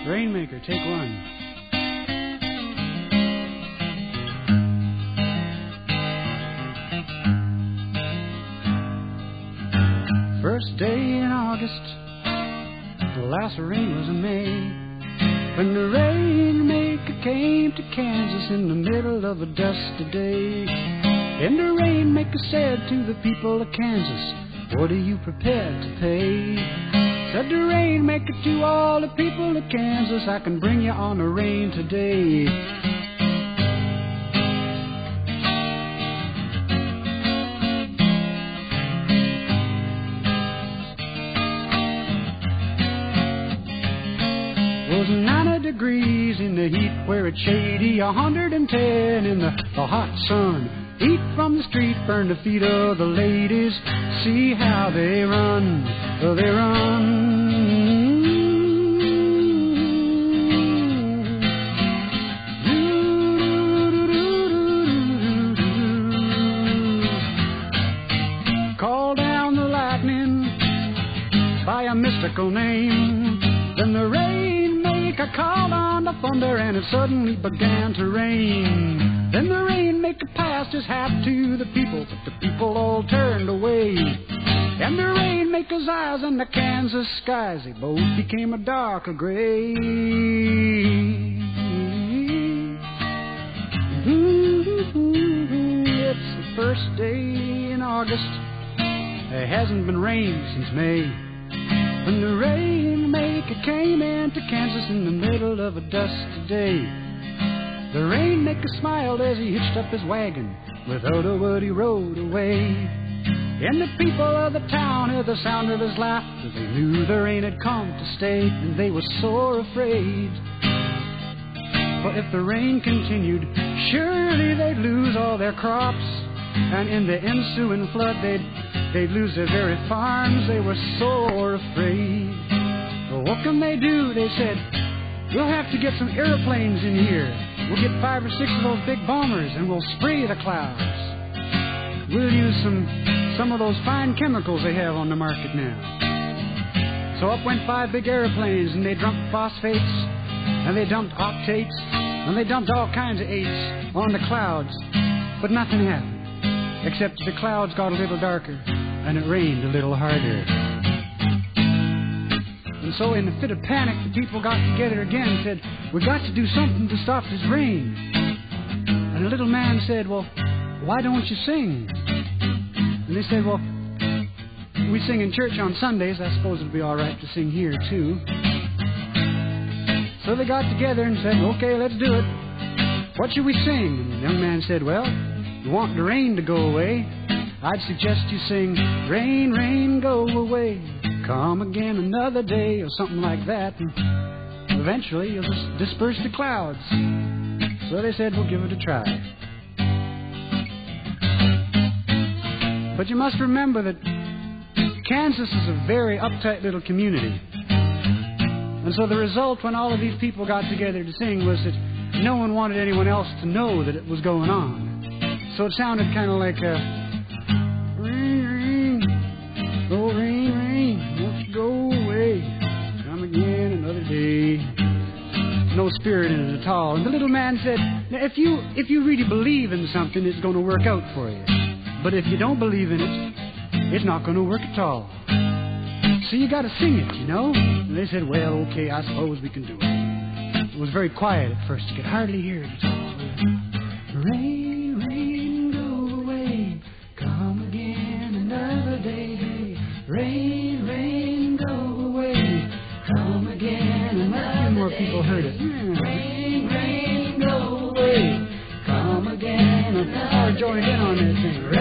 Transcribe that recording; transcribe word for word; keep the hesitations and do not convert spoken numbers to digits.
Rainmaker, take one. First day in August, the last rain was in May, when the Rainmaker came to Kansas in the middle of a dusty day. And the Rainmaker said to the people of Kansas, what are you prepared to pay? Said the Rainmaker to all the people of Kansas, I can bring you on the rain today. Was ninety degrees in the heat where it's shady, a hundred and ten in the, the hot sun. Heat from the street burned the feet of the ladies. See how they run, oh, they run. Call down the lightning by a mystical name. Then the Rainmaker called on the thunder, and it suddenly began to rain. Then the Rainmaker passed his hat to the people, but the people all turned away. And the Rainmaker's eyes and the Kansas skies, they both became a darker gray. It's the first day in August, there hasn't been rain since May, when the Rainmaker came into Kansas in the middle of a dusty day. The Rainmaker smiled as he hitched up his wagon. Without a word he rode away. And the people of the town heard the sound of his laughter. They knew the rain had come to stay, and they were sore afraid. For if the rain continued, surely they'd lose all their crops, and in the ensuing flood they'd, they'd lose their very farms. They were sore afraid. Well, what can they do? They said, we'll have to get some airplanes in here. We'll get five or six of those big bombers, and we'll spray the clouds. We'll use some some of those fine chemicals they have on the market now. So up went five big airplanes, and they dumped phosphates, and they dumped octates, and they dumped all kinds of eights on the clouds. But nothing happened, except the clouds got a little darker, and it rained a little harder. And so in a fit of panic, the people got together again and said, we've got to do something to stop this rain. And the little man said, well, why don't you sing? And they said, well, we sing in church on Sundays. I suppose it'll be all right to sing here, too. So they got together and said, okay, let's do it. What should we sing? And the young man said, well, you want the rain to go away? I'd suggest you sing, rain, rain, go away. Come again another day, or something like that. And eventually you'll just disperse the clouds. So they said, we'll give it a try. But you must remember that Kansas is a very uptight little community. And so the result when all of these people got together to sing was that no one wanted anyone else to know that it was going on. So it sounded kind of like a rain, rain, oh rain, rain, won't you go away, come again another day. No spirit in it at all. And the little man said, now if you if you really believe in something, it's going to work out for you. But if you don't believe in it, it's not going to work at all. So you got to sing it, you know? And they said, well, okay, I suppose we can do it. It was very quiet at first. You could hardly hear it at all. Rain, rain, go away, come again another day. Rain, rain, go away, come again another day. A few more people heard it. Yeah. Rain, rain, go away, come again another day. I joined in on this thing.